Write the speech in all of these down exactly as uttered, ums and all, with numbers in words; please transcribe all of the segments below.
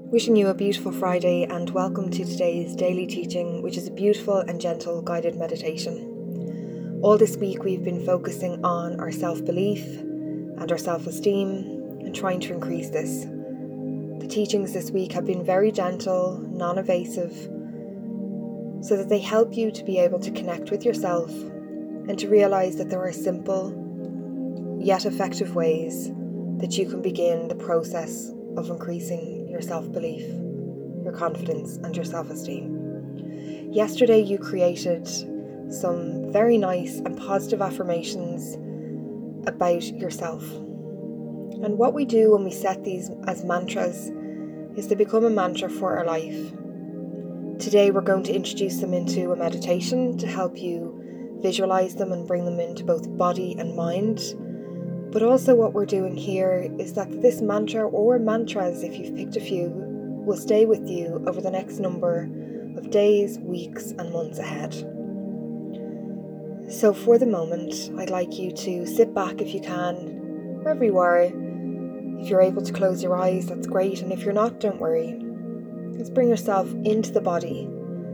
Wishing you a beautiful Friday and welcome to today's daily teaching, which is a beautiful and gentle guided meditation. All this week we've been focusing on our self-belief and our self-esteem and trying to increase this. The teachings this week have been very gentle, non-evasive, so that they help you to be able to connect with yourself and to realize that there are simple yet effective ways that you can begin the process of increasing your self-belief, your confidence and your self-esteem. Yesterday you created some very nice and positive affirmations about yourself. And what we do when we set these as mantras is to become a mantra for our life. Today we're going to introduce them into a meditation to help you visualize them and bring them into both body and mind. But also what we're doing here is that this mantra, or mantras if you've picked a few, will stay with you over the next number of days, weeks and months ahead. So for the moment, I'd like you to sit back if you can, wherever you are. If you're able to close your eyes, that's great, and if you're not, don't worry. Let's bring yourself into the body.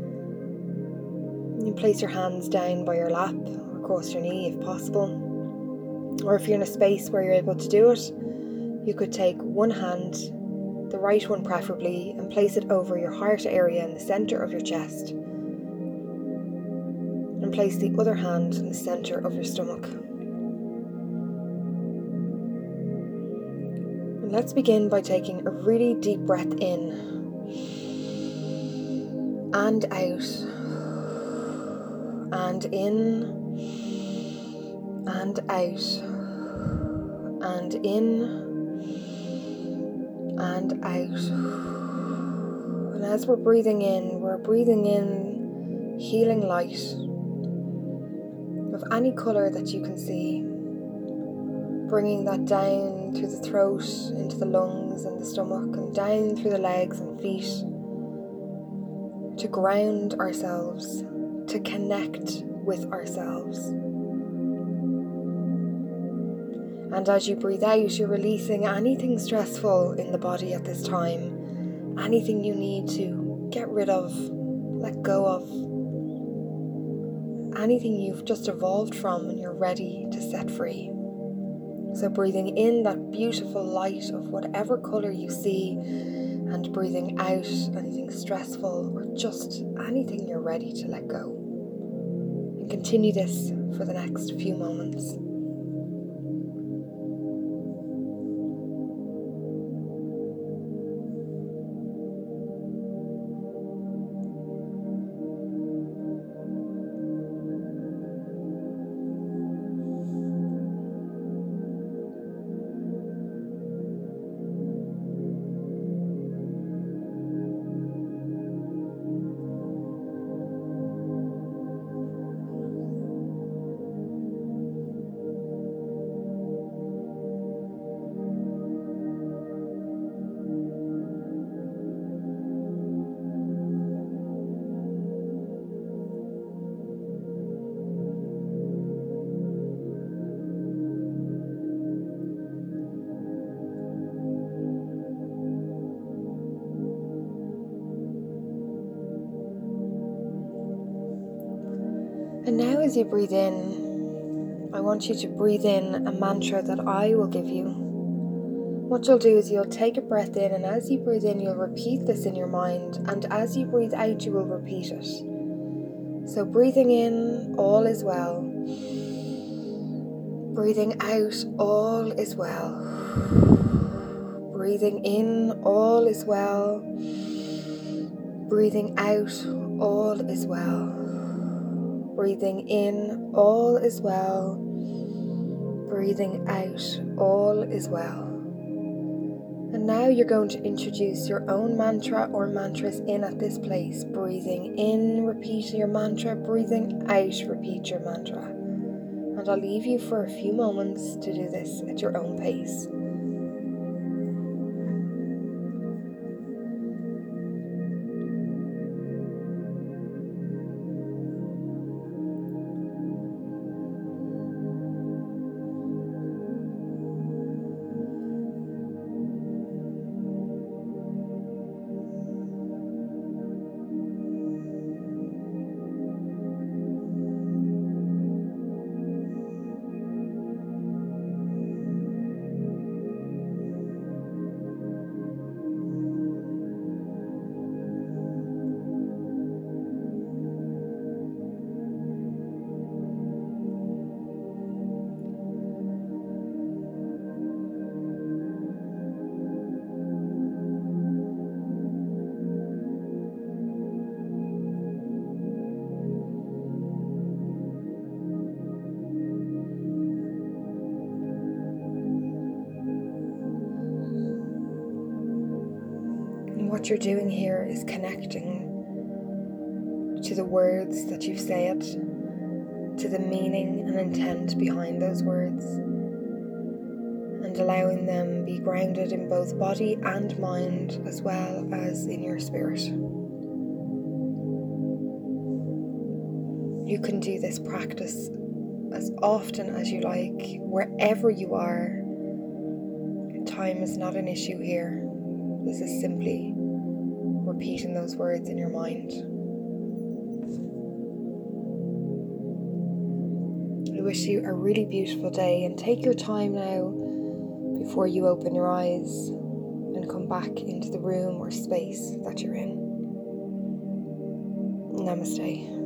You place your hands down by your lap or across your knee if possible. Or if you're in a space where you're able to do it, you could take one hand, the right one preferably, and place it over your heart area in the center of your chest. And place the other hand in the center of your stomach. And let's begin by taking a really deep breath in and out, and in and out, and in and out. And as we're breathing in, we're breathing in healing light of any colour that you can see, bringing that down through the throat, into the lungs and the stomach, and down through the legs and feet, to ground ourselves, to connect with ourselves. And as you breathe out, you're releasing anything stressful in the body at this time, anything you need to get rid of, let go of, anything you've just evolved from and you're ready to set free. So breathing in that beautiful light of whatever colour you see, and breathing out anything stressful or just anything you're ready to let go. And continue this for the next few moments. And now as you breathe in, I want you to breathe in a mantra that I will give you. What you'll do is you'll take a breath in, and as you breathe in, you'll repeat this in your mind, and as you breathe out, you will repeat it. So breathing in, all is well. Breathing out, all is well. Breathing in, all is well. Breathing out, all is well. Breathing in, all is well. Breathing out, all is well. And now you're going to introduce your own mantra or mantras in at this place. Breathing in, repeat your mantra. Breathing out, repeat your mantra. And I'll leave you for a few moments to do this at your own pace. what you're doing here is connecting to the words that you've said, to the meaning and intent behind those words, and allowing them be grounded in both body and mind as well as in your spirit. You can do this practice as often as you like, wherever you are. Time is not an issue here. This is simply repeating those words in your mind. I wish you a really beautiful day, and take your time now before you open your eyes and come back into the room or space that you're in. Namaste.